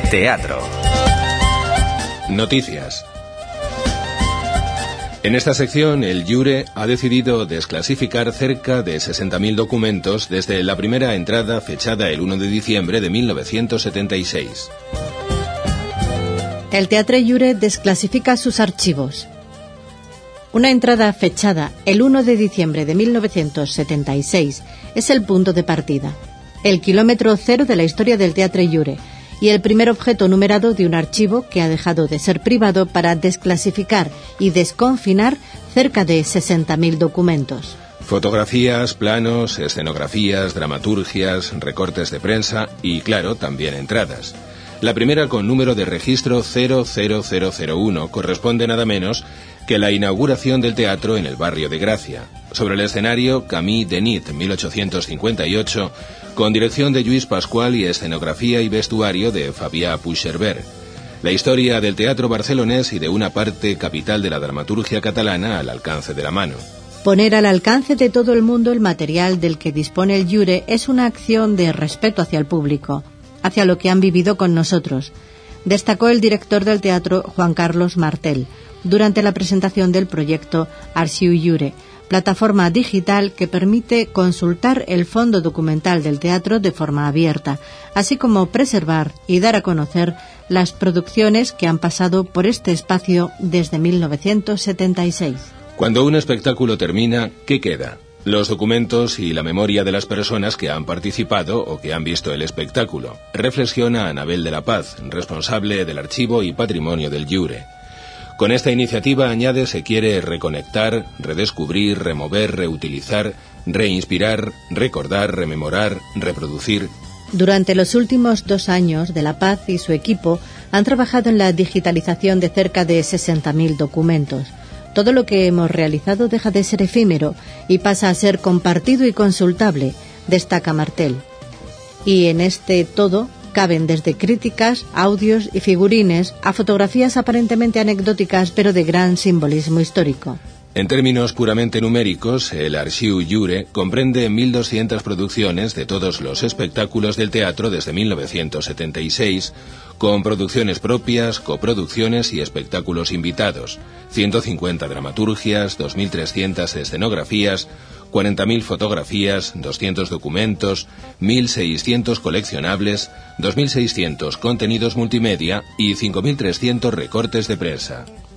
Teatro. Noticias. En esta sección, el Jure ha decidido desclasificar cerca de 60.000 documentos desde la primera entrada fechada el 1 de diciembre de 1976. El Teatre Jure desclasifica sus archivos. Una entrada fechada el 1 de diciembre de 1976 es el punto de partida, el kilómetro cero de la historia del Teatre Jure y el primer objeto numerado de un archivo que ha dejado de ser privado para desclasificar y desconfinar cerca de 60.000 documentos. Fotografías, planos, escenografías, dramaturgias, recortes de prensa y, claro, también entradas. La primera, con número de registro 00001, corresponde nada menos que la inauguración del teatro en el barrio de Gracia. Sobre el escenario, Camille Denit, 1858, con dirección de Lluís Pascual y escenografía y vestuario de Fabià Puigcerver. La historia del teatro barcelonés y de una parte capital de la dramaturgia catalana al alcance de la mano. Poner al alcance de todo el mundo el material del que dispone el Jure es una acción de respeto hacia el público, hacia lo que han vivido con nosotros, destacó el director del teatro, Juan Carlos Martel, durante la presentación del proyecto Arxiu Jure, plataforma digital que permite consultar el fondo documental del teatro de forma abierta, así como preservar y dar a conocer las producciones que han pasado por este espacio desde 1976. Cuando un espectáculo termina, ¿qué queda? Los documentos y la memoria de las personas que han participado o que han visto el espectáculo, reflexiona Anabel de la Paz, responsable del archivo y patrimonio del Jure. Con esta iniciativa, añade, se quiere reconectar, redescubrir, remover, reutilizar, reinspirar, recordar, rememorar, reproducir. Durante los últimos 2 años, De la Paz y su equipo han trabajado en la digitalización de cerca de 60.000 documentos. Todo lo que hemos realizado deja de ser efímero y pasa a ser compartido y consultable, destaca Martel. Y en este todo caben desde críticas, audios y figurines a fotografías aparentemente anecdóticas pero de gran simbolismo histórico. En términos puramente numéricos, el Arxiu Jure comprende 1.200 producciones de todos los espectáculos del teatro desde 1976, con producciones propias, coproducciones y espectáculos invitados, 150 dramaturgias, 2.300 escenografías, 40.000 fotografías, 200 documentos, 1.600 coleccionables, 2.600 contenidos multimedia y 5.300 recortes de prensa.